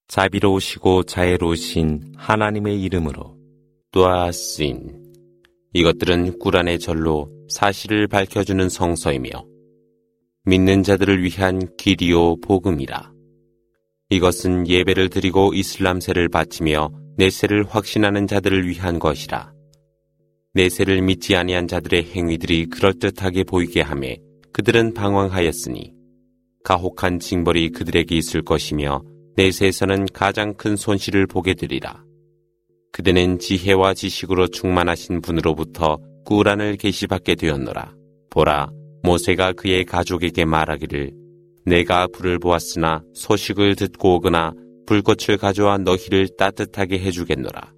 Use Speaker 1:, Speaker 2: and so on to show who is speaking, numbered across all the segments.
Speaker 1: 자비로우시고 자애로우신 하나님의 이름으로. 또아신. 이것들은 꾸란의 절로 사실을 밝혀주는 성서이며 믿는 자들을 위한 기리오 복음이라. 이것은 예배를 드리고 이슬람세를 바치며 내세를 확신하는 자들을 위한 것이라. 내세를 믿지 아니한 자들의 행위들이 그럴듯하게 보이게 하며 그들은 방황하였으니 가혹한 징벌이 그들에게 있을 것이며 내세에서는 가장 큰 손실을 보게 되리라. 그대는 지혜와 지식으로 충만하신 분으로부터 꾸란을 계시받게 되었노라. 보라, 모세가 그의 가족에게 말하기를 내가 불을 보았으나 소식을 듣고 오거나 불꽃을 가져와 너희를 따뜻하게 해주겠노라.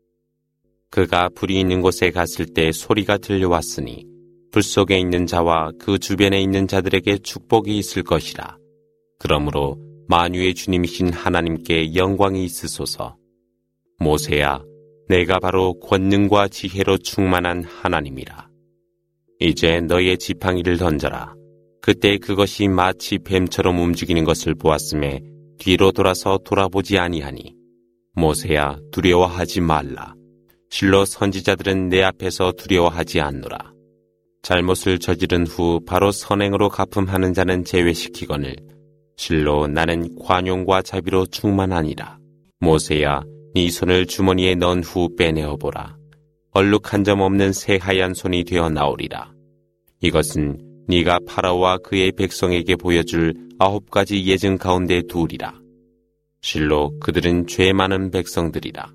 Speaker 1: 그가 불이 있는 곳에 갔을 때 소리가 들려왔으니 불 속에 있는 자와 그 주변에 있는 자들에게 축복이 있을 것이라. 그러므로 만유의 주님이신 하나님께 영광이 있으소서. 모세야, 내가 바로 권능과 지혜로 충만한 하나님이라. 이제 너의 지팡이를 던져라. 그때 그것이 마치 뱀처럼 움직이는 것을 보았음에 뒤로 돌아서 돌아보지 아니하니 모세야, 두려워하지 말라. 실로 선지자들은 내 앞에서 두려워하지 않노라. 잘못을 저지른 후 바로 선행으로 갚음하는 자는 제외시키거늘 실로 나는 관용과 자비로 충만하니라. 모세야, 네 손을 주머니에 넣은 후 빼내어보라. 얼룩 한 점 없는 새하얀 손이 되어 나오리라. 이것은 네가 파라오와 그의 백성에게 보여줄 9가지 예증 가운데 둘이라. 실로 그들은 죄 많은 백성들이라.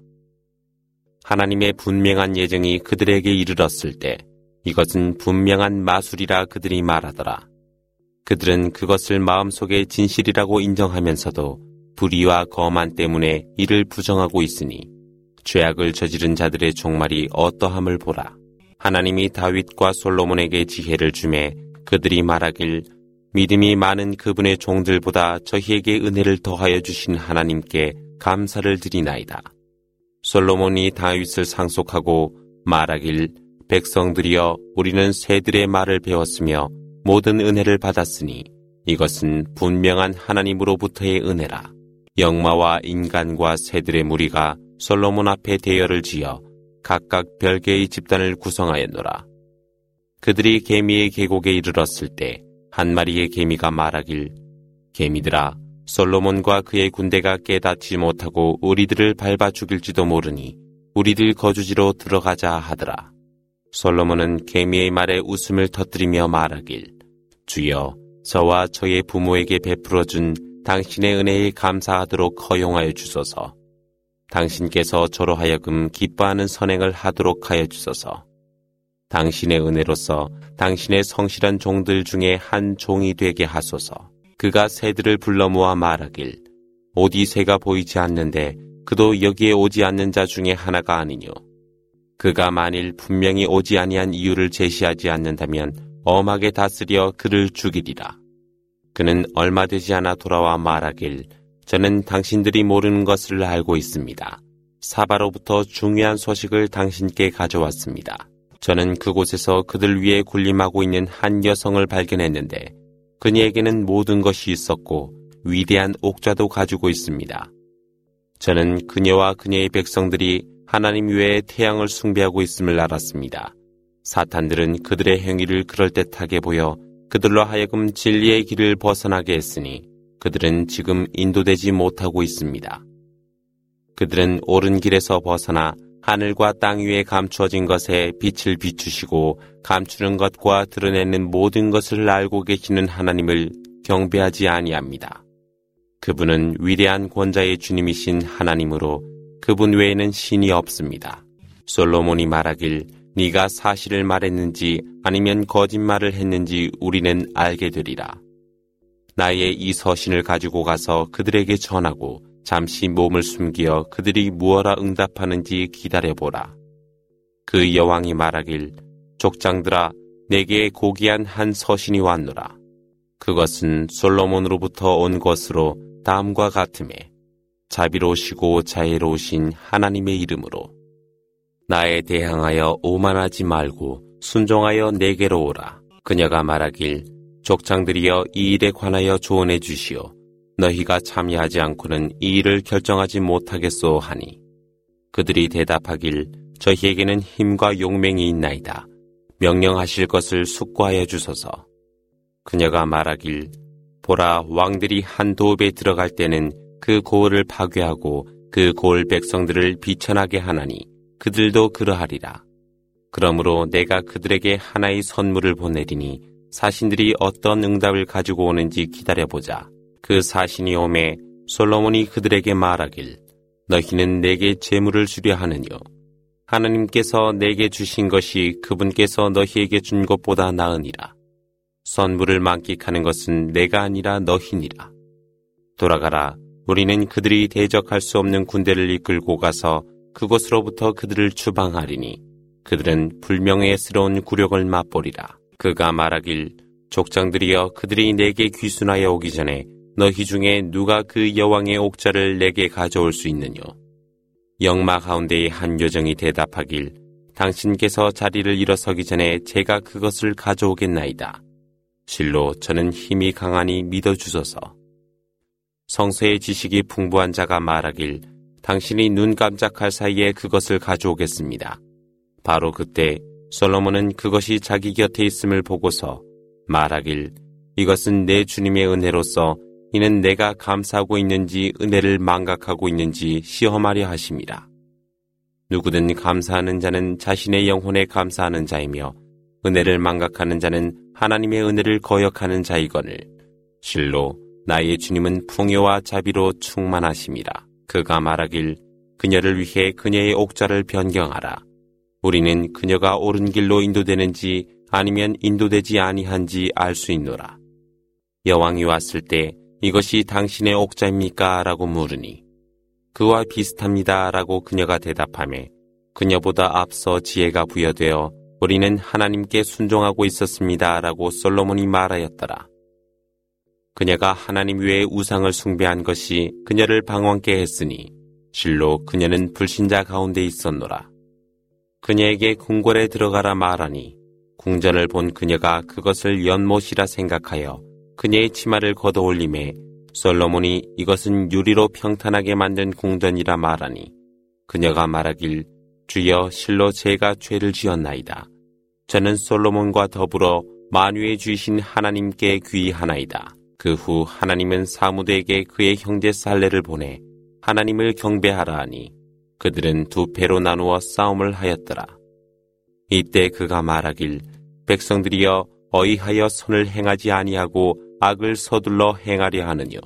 Speaker 1: 하나님의 분명한 예증이 그들에게 이르렀을 때 이것은 분명한 마술이라 그들이 말하더라. 그들은 그것을 마음속에 진실이라고 인정하면서도 불의와 거만 때문에 이를 부정하고 있으니 죄악을 저지른 자들의 종말이 어떠함을 보라. 하나님이 다윗과 솔로몬에게 지혜를 주매 그들이 말하길 믿음이 많은 그분의 종들보다 저희에게 은혜를 더하여 주신 하나님께 감사를 드리나이다. 솔로몬이 다윗을 상속하고 말하길 백성들이여 우리는 새들의 말을 배웠으며 모든 은혜를 받았으니 이것은 분명한 하나님으로부터의 은혜라. 영마와 인간과 새들의 무리가 솔로몬 앞에 대열을 지어 각각 별개의 집단을 구성하였노라. 그들이 개미의 계곡에 이르렀을 때 한 마리의 개미가 말하길 개미들아, 솔로몬과 그의 군대가 깨닫지 못하고 우리들을 밟아 죽일지도 모르니 우리들 거주지로 들어가자 하더라. 솔로몬은 개미의 말에 웃음을 터뜨리며 말하길 주여, 저와 저의 부모에게 베풀어준 당신의 은혜에 감사하도록 허용하여 주소서. 당신께서 저로 하여금 기뻐하는 선행을 하도록 하여 주소서. 당신의 은혜로서 당신의 성실한 종들 중에 한 종이 되게 하소서. 그가 새들을 불러 모아 말하길 어디 새가 보이지 않는데 그도 여기에 오지 않는 자 중에 하나가 아니뇨. 그가 만일 분명히 오지 아니한 이유를 제시하지 않는다면 엄하게 다스려 그를 죽이리라. 그는 얼마 되지 않아 돌아와 말하길 저는 당신들이 모르는 것을 알고 있습니다. 사바로부터 중요한 소식을 당신께 가져왔습니다. 저는 그곳에서 그들 위에 군림하고 있는 한 여성을 발견했는데 그녀에게는 모든 것이 있었고 위대한 옥좌도 가지고 있습니다. 저는 그녀와 그녀의 백성들이 하나님 외에 태양을 숭배하고 있음을 알았습니다. 사탄들은 그들의 행위를 그럴듯하게 보여 그들로 하여금 진리의 길을 벗어나게 했으니 그들은 지금 인도되지 못하고 있습니다. 그들은 옳은 길에서 벗어나 하늘과 땅 위에 감추어진 것에 빛을 비추시고 감추는 것과 드러내는 모든 것을 알고 계시는 하나님을 경배하지 아니합니다. 그분은 위대한 권자의 주님이신 하나님으로 그분 외에는 신이 없습니다. 솔로몬이 말하길 네가 사실을 말했는지 아니면 거짓말을 했는지 우리는 알게 되리라. 나의 이 서신을 가지고 가서 그들에게 전하고 잠시 몸을 숨기어 그들이 무엇라 응답하는지 기다려보라. 그 여왕이 말하길 족장들아, 내게 고귀한 한 서신이 왔노라. 그것은 솔로몬으로부터 온 것으로 다음과 같으며 자비로우시고 자애로우신 하나님의 이름으로 나에 대항하여 오만하지 말고 순종하여 내게로 오라. 그녀가 말하길 족장들이여 이 일에 관하여 조언해 주시오. 너희가 참여하지 않고는 이 일을 결정하지 못하겠소 하니 그들이 대답하길 저희에게는 힘과 용맹이 있나이다. 명령하실 것을 숙고하여 주소서. 그녀가 말하길 보라, 왕들이 한 도읍에 들어갈 때는 그 고을을 파괴하고 그 고을 백성들을 비천하게 하나니 그들도 그러하리라. 그러므로 내가 그들에게 하나의 선물을 보내리니 사신들이 어떤 응답을 가지고 오는지 기다려보자. 그 사신이 오매 솔로몬이 그들에게 말하길 너희는 내게 재물을 주려 하느뇨. 하나님께서 내게 주신 것이 그분께서 너희에게 준 것보다 나으니라. 선물을 만끽하는 것은 내가 아니라 너희니라. 돌아가라. 우리는 그들이 대적할 수 없는 군대를 이끌고 가서 그곳으로부터 그들을 추방하리니 그들은 불명예스러운 굴욕을 맛보리라. 그가 말하길 족장들이여 그들이 내게 귀순하여 오기 전에 너희 중에 누가 그 여왕의 옥자를 내게 가져올 수 있느뇨. 영마 가운데의 한 요정이 대답하길 당신께서 자리를 일어서기 전에 제가 그것을 가져오겠나이다. 실로 저는 힘이 강하니 믿어주소서. 성서의 지식이 풍부한 자가 말하길 당신이 눈 깜짝할 사이에 그것을 가져오겠습니다. 바로 그때 솔로몬은 그것이 자기 곁에 있음을 보고서 말하길 이것은 내 주님의 은혜로서 이는 내가 감사하고 있는지 은혜를 망각하고 있는지 시험하려 하심이라. 누구든 감사하는 자는 자신의 영혼에 감사하는 자이며 은혜를 망각하는 자는 하나님의 은혜를 거역하는 자이거늘 실로 나의 주님은 풍요와 자비로 충만하심이라. 그가 말하길 그녀를 위해 그녀의 옥자를 변경하라. 우리는 그녀가 옳은 길로 인도되는지 아니면 인도되지 아니한지 알 수 있노라. 여왕이 왔을 때 이것이 당신의 옥자입니까? 라고 물으니 그와 비슷합니다. 라고 그녀가 대답하며 그녀보다 앞서 지혜가 부여되어 우리는 하나님께 순종하고 있었습니다. 라고 솔로몬이 말하였더라. 그녀가 하나님 외에 우상을 숭배한 것이 그녀를 방황케 했으니 실로 그녀는 불신자 가운데 있었노라. 그녀에게 궁궐에 들어가라 말하니 궁전을 본 그녀가 그것을 연못이라 생각하여 그녀의 치마를 걷어올림에 솔로몬이 이것은 유리로 평탄하게 만든 궁전이라 말하니 그녀가 말하길 주여 실로 제가 죄를 지었나이다. 저는 솔로몬과 더불어 만유의 주이신 하나님께 귀의하나이다. 그 후 하나님은 사무드에게 그의 형제 살레를 보내 하나님을 경배하라 하니 그들은 두 패로 나누어 싸움을 하였더라. 이때 그가 말하길 백성들이여 어이하여 선을 행하지 아니하고 악을 서둘러 행하려 하느뇨.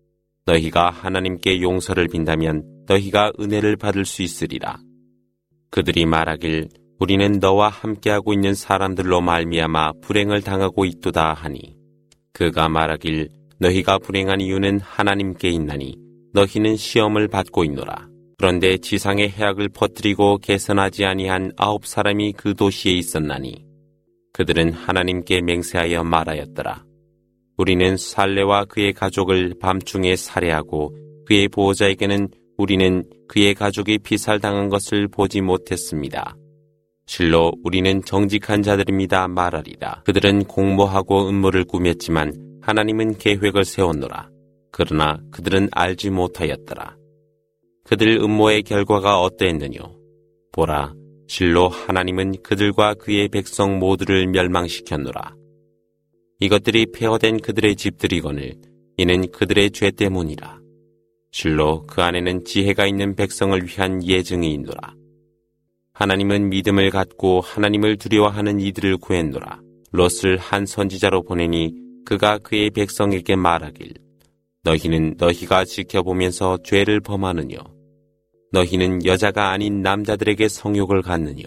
Speaker 1: 너희가 하나님께 용서를 빈다면 너희가 은혜를 받을 수 있으리라. 그들이 말하길 우리는 너와 함께하고 있는 사람들로 말미암아 불행을 당하고 있도다 하니 그가 말하길 너희가 불행한 이유는 하나님께 있나니 너희는 시험을 받고 있노라. 그런데 지상의 해악을 퍼뜨리고 개선하지 아니한 9사람이 그 도시에 있었나니 그들은 하나님께 맹세하여 말하였더라. 우리는 살레와 그의 가족을 밤중에 살해하고 그의 보호자에게는 우리는 그의 가족이 피살당한 것을 보지 못했습니다. 실로 우리는 정직한 자들입니다 말하리라. 그들은 공모하고 음모를 꾸몄지만 하나님은 계획을 세웠노라. 그러나 그들은 알지 못하였더라. 그들 음모의 결과가 어떠했느뇨? 보라, 실로 하나님은 그들과 그의 백성 모두를 멸망시켰노라. 이것들이 폐허된 그들의 집들이거늘 이는 그들의 죄 때문이라. 실로 그 안에는 지혜가 있는 백성을 위한 예증이 있노라. 하나님은 믿음을 갖고 하나님을 두려워하는 이들을 구했노라. 롯을 한 선지자로 보내니 그가 그의 백성에게 말하길 너희는 너희가 지켜보면서 죄를 범하느뇨. 너희는 여자가 아닌 남자들에게 성욕을 갖느뇨.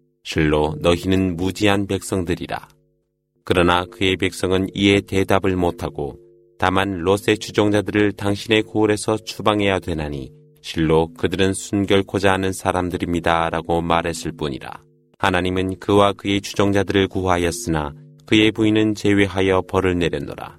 Speaker 1: 실로 너희는 무지한 백성들이라. 그러나 그의 백성은 이에 대답을 못하고 다만 롯의 추종자들을 당신의 고을에서 추방해야 되나니 실로 그들은 순결코자 하는 사람들입니다 라고 말했을 뿐이라. 하나님은 그와 그의 추종자들을 구하였으나 그의 부인은 제외하여 벌을 내렸노라.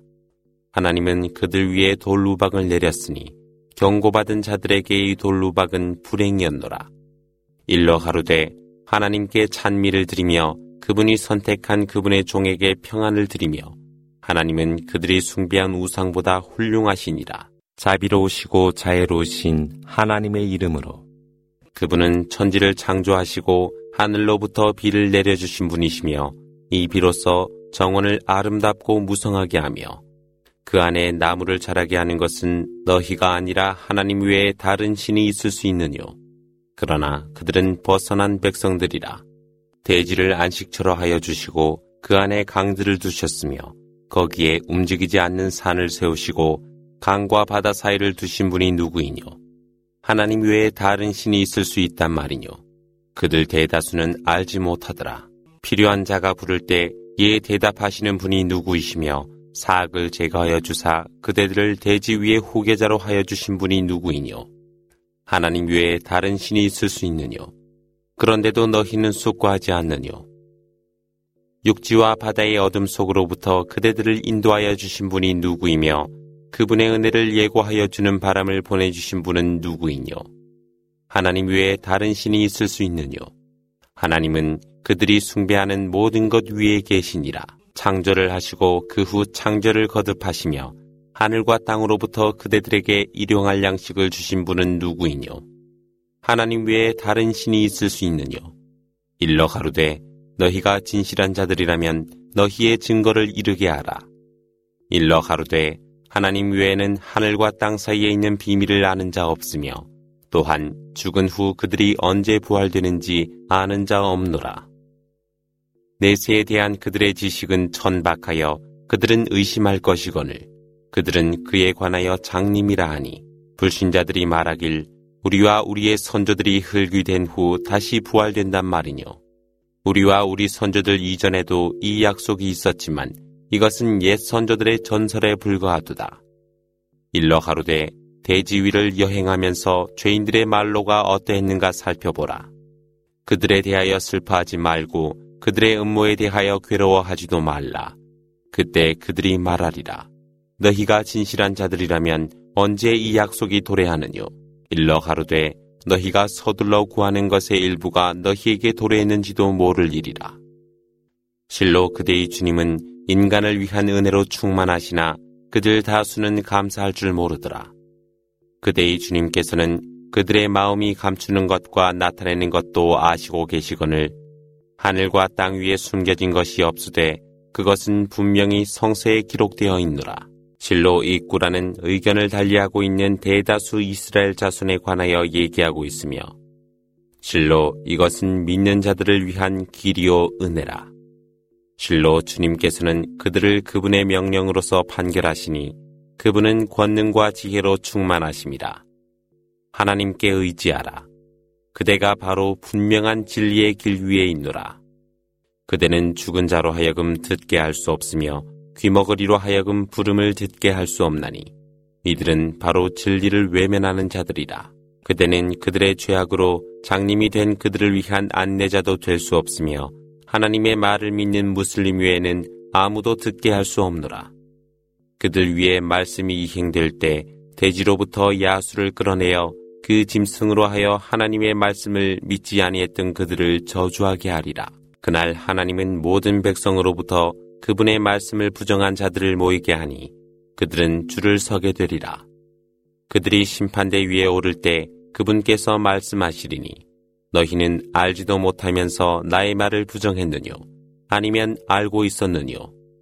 Speaker 1: 하나님은 그들 위에 돌루박을 내렸으니 경고받은 자들에게의 돌루박은 불행이었노라. 일러 가로되 하나님께 찬미를 드리며 그분이 선택한 그분의 종에게 평안을 드리며 하나님은 그들이 숭배한 우상보다 훌륭하시니라. 자비로우시고 자애로우신 하나님의 이름으로. 그분은 천지를 창조하시고 하늘로부터 비를 내려주신 분이시며 이 비로소 정원을 아름답고 무성하게 하며 그 안에 나무를 자라게 하는 것은 너희가 아니라 하나님 외에 다른 신이 있을 수 있느뇨. 그러나 그들은 벗어난 백성들이라. 대지를 안식처로 하여 주시고 그 안에 강들을 두셨으며 거기에 움직이지 않는 산을 세우시고 강과 바다 사이를 두신 분이 누구이뇨. 하나님 외에 다른 신이 있을 수 있단 말이뇨. 그들 대다수는 알지 못하더라. 필요한 자가 부를 때 이에 대답하시는 분이 누구이시며 사악을 제거하여 주사 그대들을 대지 위에 후계자로 하여 주신 분이 누구이뇨. 하나님 외에 다른 신이 있을 수 있느뇨. 그런데도 너희는 쑥과하지 않느뇨. 육지와 바다의 어둠 속으로부터 그대들을 인도하여 주신 분이 누구이며 그분의 은혜를 예고하여 주는 바람을 보내주신 분은 누구이뇨. 하나님 외에 다른 신이 있을 수 있느뇨. 하나님은 그들이 숭배하는 모든 것 위에 계시니라. 창조를 하시고 그 후 창조를 거듭하시며 하늘과 땅으로부터 그대들에게 일용할 양식을 주신 분은 누구이뇨. 하나님 외에 다른 신이 있을 수 있느뇨. 일러 가로되 너희가 진실한 자들이라면 너희의 증거를 이르게 하라. 일러 가로되 하나님 외에는 하늘과 땅 사이에 있는 비밀을 아는 자 없으며 또한 죽은 후 그들이 언제 부활되는지 아는 자 없노라. 내세에 대한 그들의 지식은 천박하여 그들은 의심할 것이거늘 그들은 그에 관하여 장님이라 하니 불신자들이 말하길 우리와 우리의 선조들이 흙이 후 다시 부활된단 말이뇨. 우리와 우리 선조들 이전에도 이 약속이 있었지만 이것은 옛 선조들의 전설에 불과하도다. 일러 가로되 대지 위를 여행하면서 죄인들의 말로가 어떠했는가 살펴보라. 그들에 대하여 슬퍼하지 말고 그들의 음모에 대하여 괴로워하지도 말라. 그때 그들이 말하리라. 너희가 진실한 자들이라면 언제 이 약속이 도래하느뇨. 일러 가로되 너희가 서둘러 구하는 것의 일부가 너희에게 도래했는지도 모를 일이라. 실로 그대의 주님은 인간을 위한 은혜로 충만하시나 그들 다수는 감사할 줄 모르더라. 그대의 주님께서는 그들의 마음이 감추는 것과 나타내는 것도 아시고 계시거늘 하늘과 땅 위에 숨겨진 것이 없으되 그것은 분명히 성서에 기록되어 있노라. 실로 이 꾸라는 의견을 달리하고 있는 대다수 이스라엘 자손에 관하여 얘기하고 있으며 실로 이것은 믿는 자들을 위한 길이요 은혜라. 실로 주님께서는 그들을 그분의 명령으로서 판결하시니 그분은 권능과 지혜로 충만하심이라. 하나님께 의지하라. 그대가 바로 분명한 진리의 길 위에 있노라. 그대는 죽은 자로 하여금 듣게 할 수 없으며 귀머거리로 하여금 부름을 듣게 할 수 없나니 이들은 바로 진리를 외면하는 자들이라. 그대는 그들의 죄악으로 장님이 된 그들을 위한 안내자도 될 수 없으며 하나님의 말을 믿는 무슬림 외에는 아무도 듣게 할 수 없노라. 그들 위에 말씀이 이행될 때 대지로부터 야수를 끌어내어 그 짐승으로 하여 하나님의 말씀을 믿지 아니했던 그들을 저주하게 하리라. 그날 하나님은 모든 백성으로부터 그분의 말씀을 부정한 자들을 모이게 하니 그들은 줄을 서게 되리라. 그들이 심판대 위에 오를 때 그분께서 말씀하시리니 너희는 알지도 못하면서 나의 말을 부정했느뇨. 아니면 알고 있었느뇨.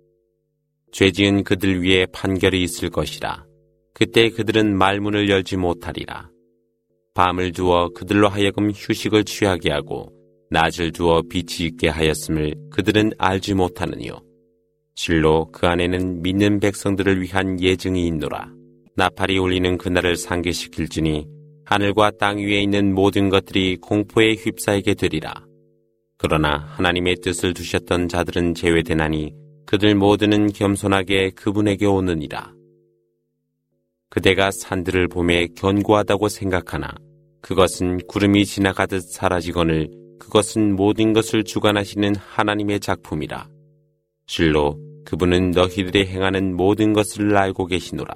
Speaker 1: 죄지은 그들 위에 판결이 있을 것이라. 그때 그들은 말문을 열지 못하리라. 밤을 두어 그들로 하여금 휴식을 취하게 하고 낮을 두어 빛이 있게 하였음을 그들은 알지 못하느뇨. 실로 그 안에는 믿는 백성들을 위한 예증이 있노라. 나팔이 울리는 그날을 상기시킬지니 하늘과 땅 위에 있는 모든 것들이 공포에 휩싸이게 되리라. 그러나 하나님의 뜻을 두셨던 자들은 제외되나니 그들 모두는 겸손하게 그분에게 오느니라. 그대가 산들을 보매 견고하다고 생각하나 그것은 구름이 지나가듯 사라지거늘 그것은 모든 것을 주관하시는 하나님의 작품이라. 실로 그분은 너희들이 행하는 모든 것을 알고 계시노라.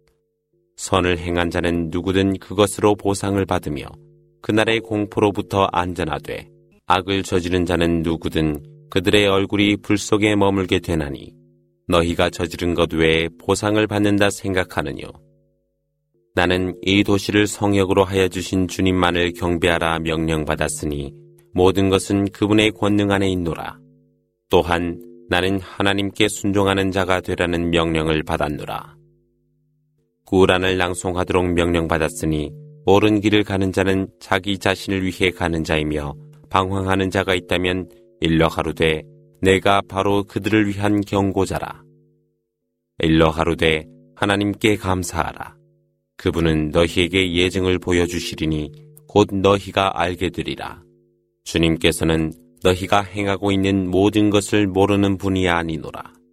Speaker 1: 선을 행한 자는 누구든 그것으로 보상을 받으며 그날의 공포로부터 안전하되 악을 저지른 자는 누구든 그들의 얼굴이 불 속에 머물게 되나니 너희가 저지른 것 외에 보상을 받는다 생각하느뇨. 나는 이 도시를 성역으로 하여 주신 주님만을 경배하라 명령받았으니 모든 것은 그분의 권능 안에 있노라. 또한 나는 하나님께 순종하는 자가 되라는 명령을 받았노라. 꾸란을 낭송하도록 명령받았으니 옳은 길을 가는 자는 자기 자신을 위해 가는 자이며 방황하는 자가 있다면 일러 가로되 내가 바로 그들을 위한 경고자라. 일러 가로되 하나님께 감사하라. 그분은 너희에게 예증을 보여주시리니 곧 너희가 알게 되리라. 주님께서는 너희가 행하고 있는 모든 것을 모르는 분이 아니노라.